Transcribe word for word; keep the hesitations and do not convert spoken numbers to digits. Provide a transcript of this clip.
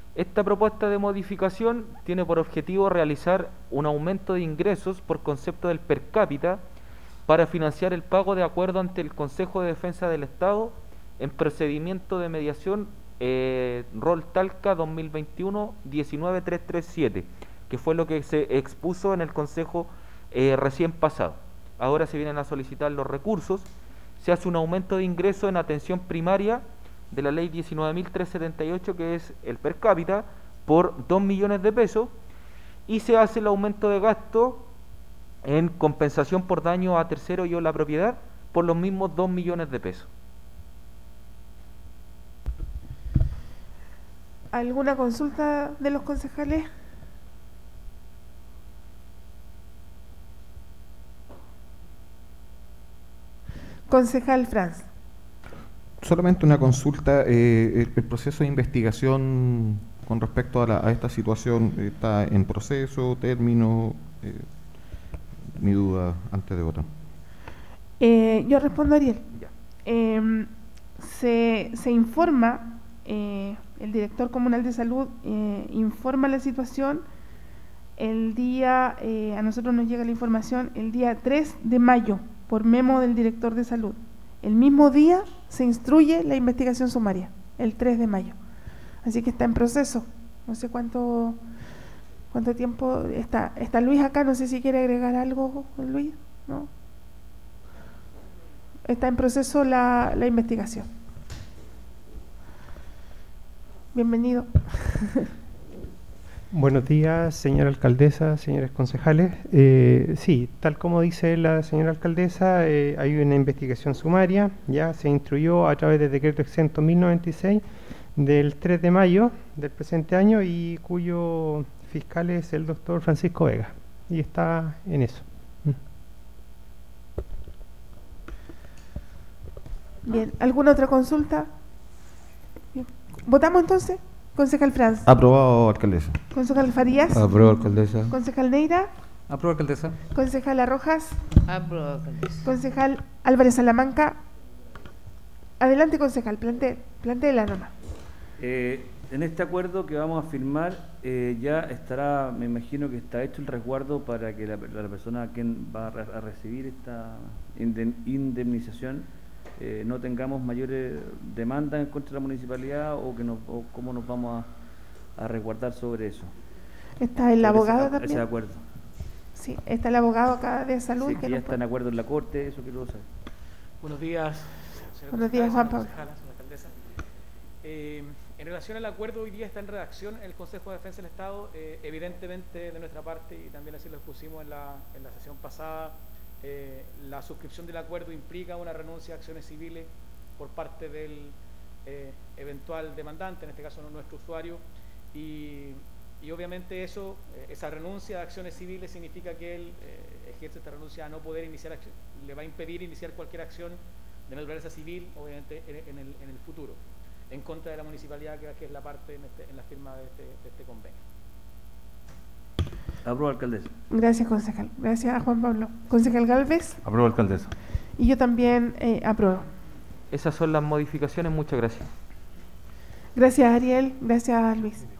Esta propuesta de modificación tiene por objetivo realizar un aumento de ingresos por concepto del per cápita para financiar el pago de acuerdo ante el Consejo de Defensa del Estado en procedimiento de mediación eh, Rol Talca dos mil veintiuno diecinueve mil trescientos treinta y siete, que fue lo que se expuso en el Consejo eh, recién pasado. Ahora se vienen a solicitar los recursos, se hace un aumento de ingreso en atención primaria de la ley diecinueve mil trescientos setenta y ocho, que es el per cápita, por dos millones de pesos, y se hace el aumento de gasto en compensación por daño a tercero y o la propiedad por los mismos dos millones de pesos. ¿Alguna consulta de los concejales? Concejal Franz. Solamente una consulta, eh, el, el proceso de investigación con respecto a, la, a esta situación está en proceso, término, eh, mi duda antes de votar. Eh, yo respondo, Ariel. Eh, se, se informa, eh, el director comunal de salud eh, informa la situación el día, eh, a nosotros nos llega la información el día tres de mayo por memo del director de salud. El mismo día se instruye la investigación sumaria, el tres de mayo. Así que está en proceso. No sé cuánto cuánto tiempo está. Está Luis acá, no sé si quiere agregar algo, Luis, ¿no? Está en proceso la, la investigación. Bienvenido. Buenos días, señora alcaldesa, señores concejales. Eh, sí, tal como dice la señora alcaldesa, eh, hay una investigación sumaria, ya se instruyó a través del decreto exento mil noventa y seis del tres de mayo del presente año y cuyo fiscal es el doctor Francisco Vega, y está en eso. Bien, ¿alguna otra consulta? Bien. ¿Votamos entonces? Concejal Franz. Aprobado, alcaldesa. Concejal Farías. Aprobado, alcaldesa. Concejal Neira. Aprobado, alcaldesa. Concejal Rojas. Aprobado, alcaldesa. Concejal Álvarez Salamanca. Adelante, concejal, plantee, plantee la norma. Eh, en este acuerdo que vamos a firmar, eh, ya estará, me imagino que está hecho el resguardo para que la, la persona a quien va a, re, a recibir esta indemnización eh, no tengamos mayores demandas en contra de la municipalidad, o que nos, o cómo nos vamos a, a resguardar sobre eso. Está el abogado ese, también. Ese acuerdo. Sí, está el abogado acá de salud. Sí, que, que ya no está puede... en acuerdo en la corte, eso quiero saber. Buenos días. Buenos días, Juan Pablo. Alcaldesa. Eh, en relación al acuerdo, hoy día está en redacción en el Consejo de Defensa del Estado. Eh, evidentemente, de nuestra parte, y también así lo expusimos en la, en la sesión pasada, eh, la suscripción del acuerdo implica una renuncia a acciones civiles por parte del eh, eventual demandante, en este caso no nuestro usuario, y, y obviamente eso, eh, esa renuncia a acciones civiles significa que él eh, ejerce esta renuncia a no poder iniciar acción, le va a impedir iniciar cualquier acción de naturaleza civil, obviamente en, en, el, en el futuro, en contra de la municipalidad, que, que es la parte en, este, en la firma de este, de este convenio. Aprobado, alcaldesa. Gracias, concejal. Gracias, Juan Pablo. Concejal Gálvez. Aprobado, alcaldesa. Y yo también eh, apruebo. Esas son las modificaciones, muchas gracias. Gracias, Ariel. Gracias, Luis.